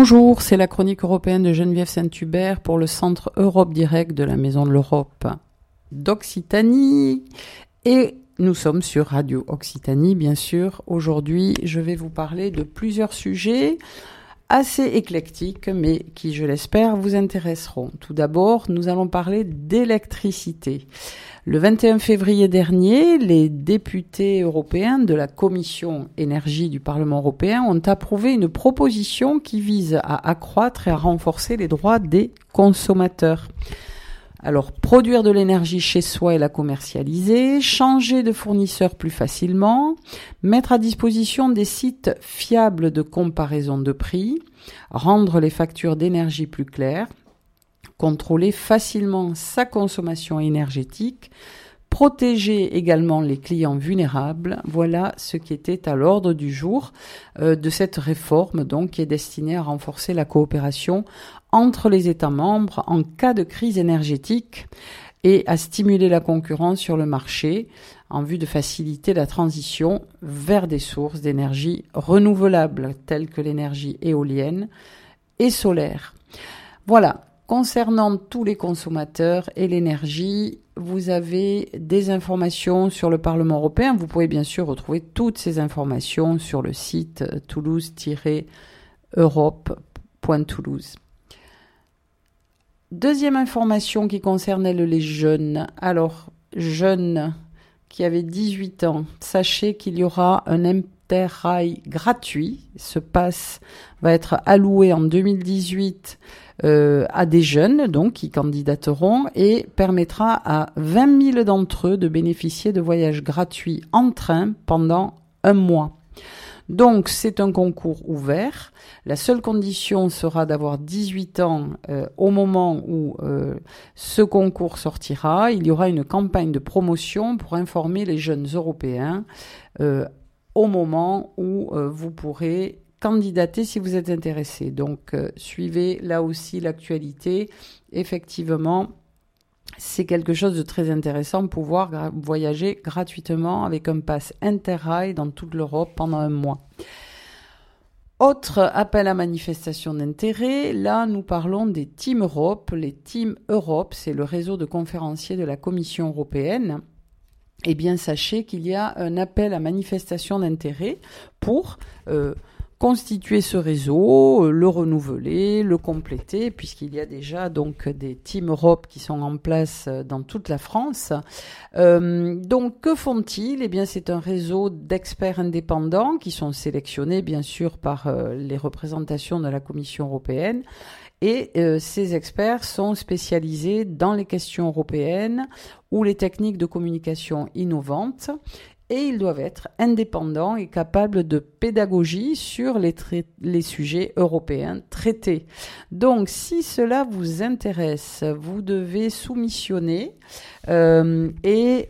Bonjour, c'est la chronique européenne de Geneviève Saint-Hubert pour le Centre Europe Direct de la Maison de l'Europe d'Occitanie. Et nous sommes sur Radio Occitanie, bien sûr. Aujourd'hui, je vais vous parler de plusieurs sujets assez éclectiques, mais qui, je l'espère, vous intéresseront. Tout d'abord, nous allons parler d'électricité. Le 21 février dernier, les députés européens de la Commission énergie du Parlement européen ont approuvé une proposition qui vise à accroître et à renforcer les droits des consommateurs. Alors, produire de l'énergie chez soi et la commercialiser, changer de fournisseur plus facilement, mettre à disposition des sites fiables de comparaison de prix, rendre les factures d'énergie plus claires, contrôler facilement sa consommation énergétique, protéger également les clients vulnérables. Voilà ce qui était à l'ordre du jour de cette réforme, donc, qui est destinée à renforcer la coopération entre les États membres en cas de crise énergétique et à stimuler la concurrence sur le marché en vue de faciliter la transition vers des sources d'énergie renouvelables telles que l'énergie éolienne et solaire. Voilà. Concernant tous les consommateurs et l'énergie, vous avez des informations sur le Parlement européen. Vous pouvez bien sûr retrouver toutes ces informations sur le site toulouse-europe.toulouse. Deuxième information qui concernait les jeunes. Alors, jeunes qui avaient 18 ans, sachez qu'il y aura un Interrail gratuit. Ce pass va être alloué en 2018 à des jeunes donc qui candidateront et permettra à 20 000 d'entre eux de bénéficier de voyages gratuits en train pendant un mois. Donc c'est un concours ouvert. La seule condition sera d'avoir 18 ans au moment où ce concours sortira. Il y aura une campagne de promotion pour informer les jeunes européens au moment où vous pourrez candidater si vous êtes intéressé. Donc, suivez là aussi l'actualité. Effectivement, c'est quelque chose de très intéressant, pouvoir voyager gratuitement avec un pass Interrail dans toute l'Europe pendant un mois. Autre appel à manifestation d'intérêt, là nous parlons des Team Europe. Les Team Europe, c'est le réseau de conférenciers de la Commission européenne. Eh bien, sachez qu'il y a un appel à manifestation d'intérêt pour constituer ce réseau, le renouveler, le compléter, puisqu'il y a déjà donc des Team Europe qui sont en place dans toute la France. Donc, que font-ils ? Eh bien, c'est un réseau d'experts indépendants qui sont sélectionnés, bien sûr, par les représentations de la Commission européenne. Et ces experts sont spécialisés dans les questions européennes ou les techniques de communication innovantes. Et ils doivent être indépendants et capables de pédagogie sur les sujets européens traités. Donc, si cela vous intéresse, vous devez soumissionner et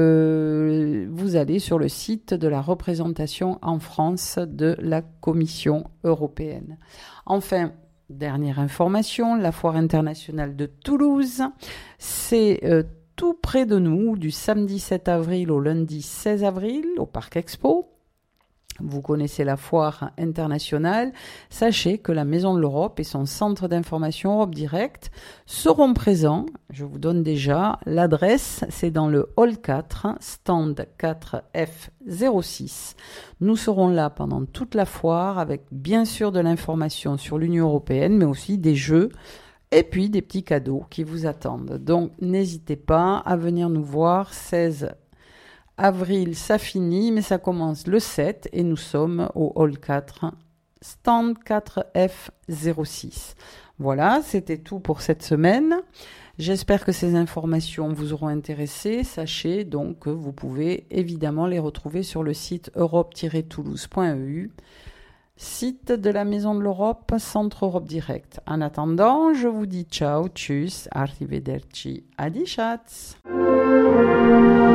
vous allez sur le site de la représentation en France de la Commission européenne. Enfin, dernière information, la Foire internationale de Toulouse, c'est tout près de nous, du samedi 7 avril au lundi 16 avril, au Parc Expo. Vous connaissez la foire internationale. Sachez que la Maison de l'Europe et son centre d'information Europe Direct seront présents. Je vous donne déjà l'adresse. C'est dans le hall 4, stand 4F06. Nous serons là pendant toute la foire avec bien sûr de l'information sur l'Union européenne, mais aussi des jeux et puis des petits cadeaux qui vous attendent. Donc n'hésitez pas à venir nous voir. 16 avril, ça finit, mais ça commence le 7 et nous sommes au hall 4, stand 4F06. Voilà, c'était tout pour cette semaine. J'espère que ces informations vous auront intéressé. Sachez donc que vous pouvez évidemment les retrouver sur le site europe-toulouse.eu. Site de la Maison de l'Europe, Centre Europe Direct. En attendant, je vous dis ciao, tchuss, arrivederci, adi schatz.